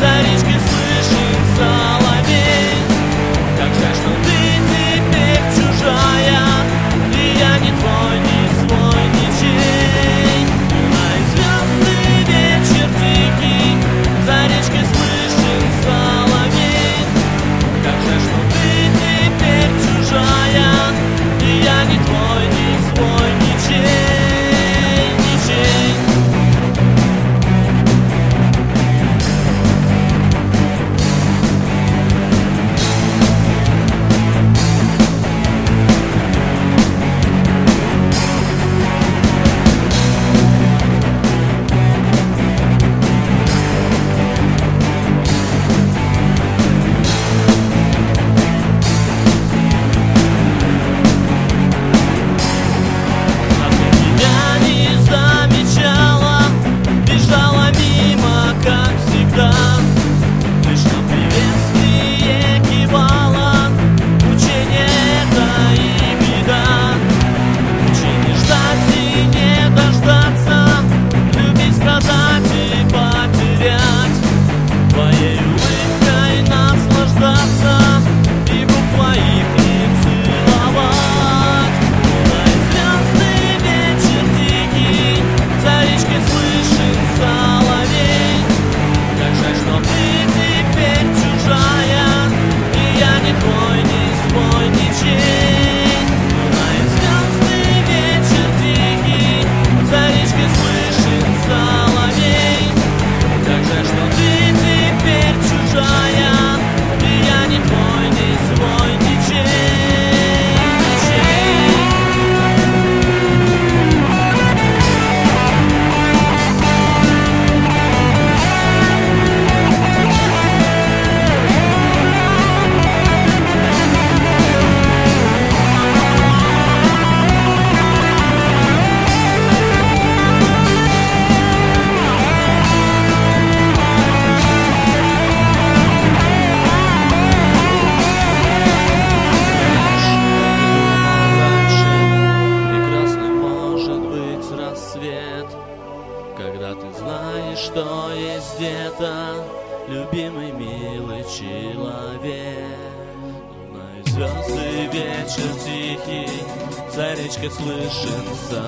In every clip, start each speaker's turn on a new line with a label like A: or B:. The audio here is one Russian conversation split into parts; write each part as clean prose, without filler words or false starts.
A: за речкой слышен соловей. Как жаль, что ты теперь чужая, и я не твой, не свой, ничей. Лунный звездный вечер тихий, за речкой слышен соловей. Как жаль, что ты теперь чужая, и я не твой, не свой, ничей, ничей. Когда ты знаешь, что есть где-то любимый, милый человек. Луна и звезды, вечер тихий, за речкой слышен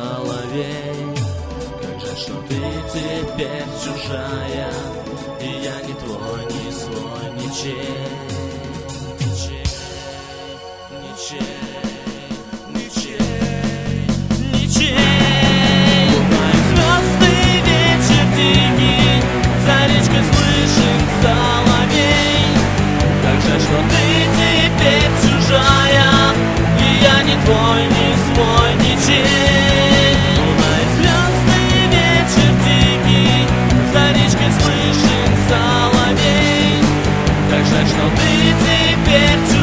A: соловей. Как жаль, что ты теперь чужая, и я не твой, не свой, ничей, ничей, ничей. Что ты теперь чужая, и я не твой, не свой, ничей. Луна и звездный вечер тихий, за речкой слышен соловей. Как жаль, что ты теперь